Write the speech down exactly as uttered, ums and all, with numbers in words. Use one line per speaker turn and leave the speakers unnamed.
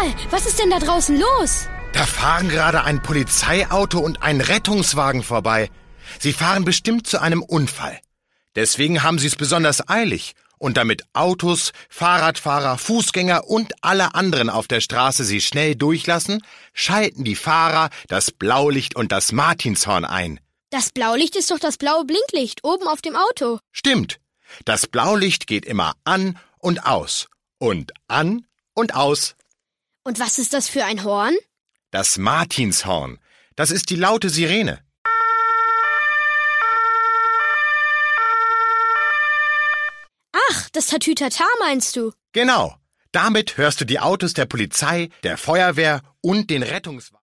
mal, was ist denn da draußen los?
Da fahren gerade ein Polizeiauto und ein Rettungswagen vorbei. Sie fahren bestimmt zu einem Unfall. Deswegen haben sie es besonders eilig. Und damit Autos, Fahrradfahrer, Fußgänger und alle anderen auf der Straße sie schnell durchlassen, schalten die Fahrer das Blaulicht und das Martinshorn ein.
Das Blaulicht ist doch das blaue Blinklicht oben auf dem Auto.
Stimmt. Das Blaulicht geht immer an und aus. Und an und aus.
Und was ist das für ein Horn?
Das Martinshorn. Das ist die laute Sirene.
Ach, das Tatütata meinst du?
Genau. Damit hörst du die Autos der Polizei, der Feuerwehr und den Rettungswagen.